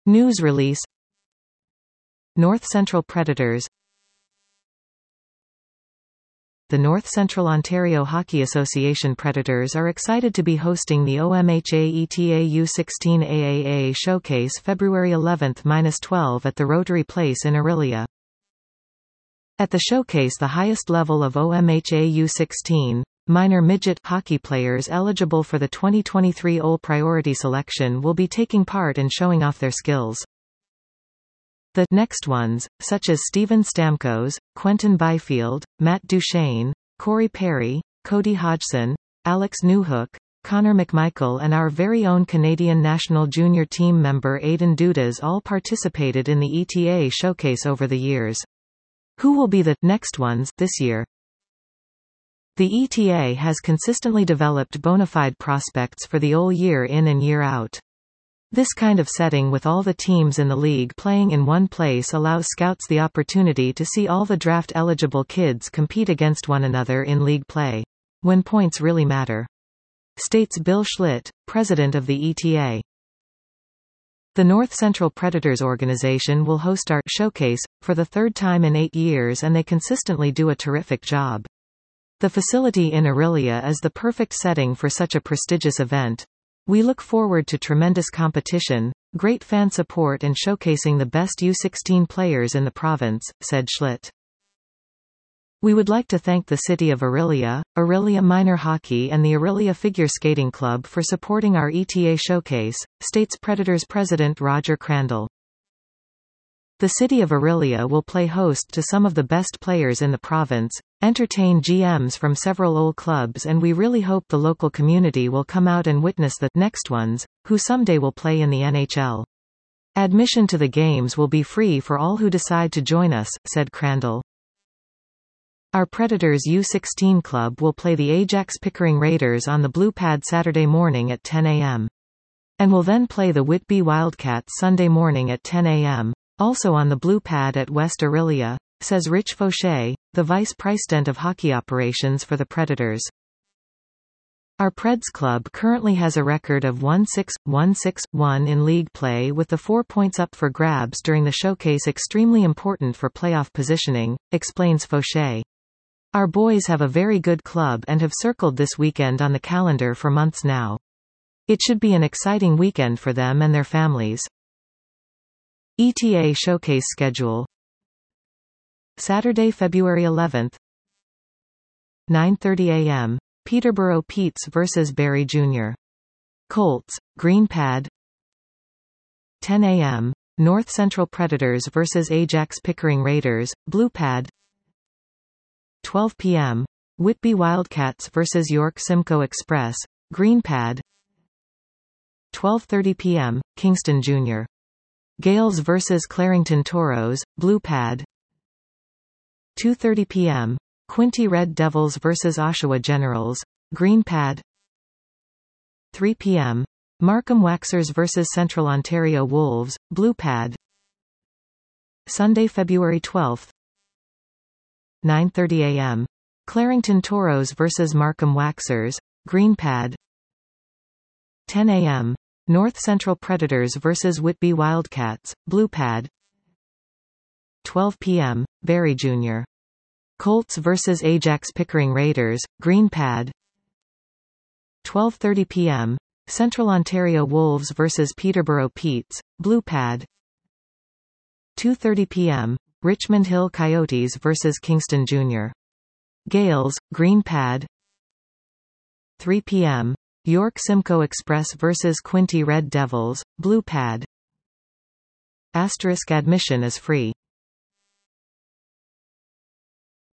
News release. North Central Predators. The North Central Ontario Hockey Association Predators are excited to be hosting the OMHA ETA U16 AAA Showcase February 11–12 at the Rotary Place in Orillia. At the showcase, the highest level of OMHA U16 minor midget hockey players eligible for the 2023 OL Priority Selection will be taking part in showing off their skills. The next ones, such as Steven Stamkos, Quentin Byfield, Matt Duchesne, Corey Perry, Cody Hodgson, Alex Newhook, Connor McMichael and our very own Canadian national junior team member Aidan Dudas all participated in the ETA showcase over the years. Who will be the next ones this year? The ETA has consistently developed bona fide prospects for the OL year in and year out. This kind of setting with all the teams in the league playing in one place allows scouts the opportunity to see all the draft-eligible kids compete against one another in league play. When points really matter. States Bill Schlitt, president of the ETA. The North Central Predators organization will host our showcase for the third time in 8 years, and they consistently do a terrific job. The facility in Orillia is the perfect setting for such a prestigious event. We look forward to tremendous competition, great fan support and showcasing the best U16 players in the province, said Schlitt. We would like to thank the City of Orillia, Orillia Minor Hockey and the Orillia Figure Skating Club for supporting our ETA showcase, states Predators President Roger Crandall. The City of Orillia will play host to some of the best players in the province, entertain GMs from several OL clubs, and we really hope the local community will come out and witness the next ones, who someday will play in the NHL. Admission to the games will be free for all who decide to join us, said Crandall. Our Predators U16 club will play the Ajax Pickering Raiders on the Blue Pad Saturday morning at 10 a.m. and will then play the Whitby Wildcats Sunday morning at 10 a.m., also on the Blue Pad at West Orillia, says Rich Fauché, the Vice President of Hockey Operations for the Predators. Our Preds club currently has a record of 1-6-1-6-1 in league play, with the 4 points up for grabs during the showcase extremely important for playoff positioning, explains Fauché. Our boys have a very good club and have circled this weekend on the calendar for months now. It should be an exciting weekend for them and their families. ETA showcase schedule. Saturday, February 11th, 9:30 a.m. Peterborough Petes vs Barrie Jr. Colts, Green Pad. 10 a.m. North Central Predators vs Ajax Pickering Raiders, Blue Pad. 12 p.m. Whitby Wildcats vs York Simcoe Express, Green Pad. 12:30 p.m. Kingston Jr. Gales vs Clarington Toros, Blue Pad. 2:30 p.m. Quinte Red Devils vs Oshawa Generals, Green Pad. 3 p.m. Markham Waxers vs Central Ontario Wolves, Blue Pad. Sunday, February 12th. 9:30 a.m. Clarington Toros vs Markham Waxers, Green Pad. 10 a.m. North Central Predators vs Whitby Wildcats, Blue Pad. 12 p.m. Barrie Jr. Colts vs Ajax Pickering Raiders, Green Pad. 12:30 p.m. Central Ontario Wolves vs Peterborough Petes, Blue Pad. 2:30 p.m. Richmond Hill Coyotes vs Kingston Jr. Gales, Green Pad. 3 p.m. York Simcoe Express vs Quinte Red Devils, Blue Pad. * Admission is free.